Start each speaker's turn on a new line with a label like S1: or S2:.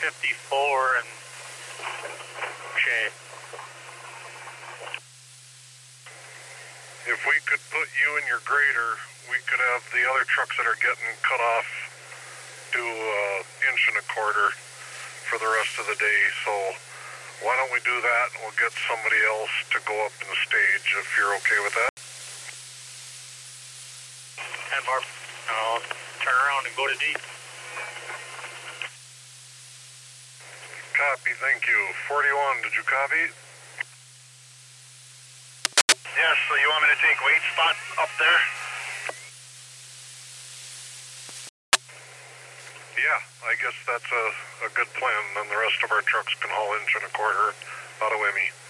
S1: 54 and Shay.
S2: If we could put you in your grader, we could have the other trucks that are getting cut off do an inch and a quarter for the rest of the day. So why don't we do that, and we'll get somebody else to go up in the stage if you're okay with that.
S1: And Barb, I'll turn around and go to D.
S2: Copy, thank you. 41, did you copy?
S1: Yes, so you want me to take weight spot up there?
S2: Yeah, I guess that's a good plan. Then the rest of our trucks can haul inch and a quarter out of Wemmy.